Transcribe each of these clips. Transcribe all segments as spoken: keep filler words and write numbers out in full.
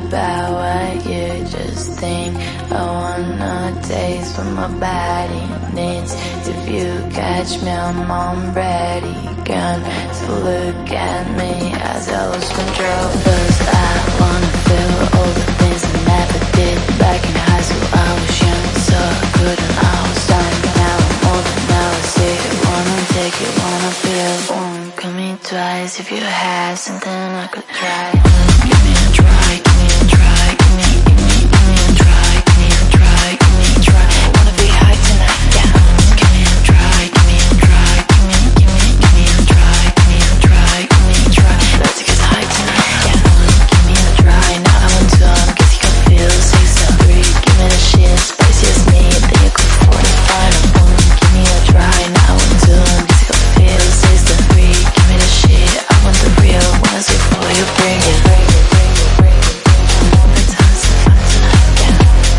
about what you just think. I wanna taste what my body needs. If you catch me, I'm on ready gun. So look at me as I lose control. First I wanna feel all the things I never did. Back in high school I was young, so good and I was done. Now I'm older, now I see it. Wanna take it, wanna feel. Won't come in twice. If you had something I could try. Give me a try, give me a try. Give me, give me, give me a try. Give me a try, give me a try. Wanna be high tonight, yeah. Give me a try, give me a try. Give me, give me, give me a try. Give me a try, give me a try. Let's get high tonight, yeah. Give me a try, now I want to. I guess you can feel six and three. Give me the shit, spicy as me. Then you could forty-five. Give me a try, now I want to. I guess you can feel six and three. Give me the shit, I want the real. When I say for you, bring it, bring it, bring it, bring it. Let's have some fun tonight, yeah.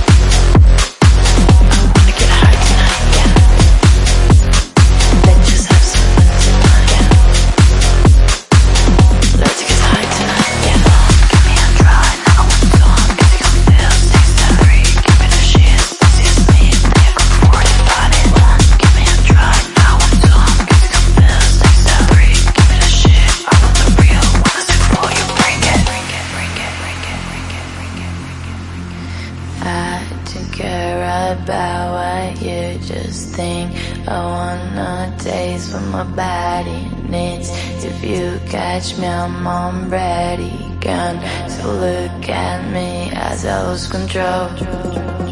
I wanna get high tonight, yeah. Let's just have some fun tonight, yeah. Let's get high tonight, yeah. Give me a try, now I want to. I guess you can feel six and three. Give me the shit, spicy as me. Then you could forty-five. Give me a try, now I want to. I guess you can feel six and three. Give me the shit, I want the real. When I say for you, bring it, bring it, bring it, bring it, bring it, bring it, bring it, bring it. I don't care about what you just think. I wanna taste what my body needs. If you catch me, I'm on ready gun. So look at me as I lose control.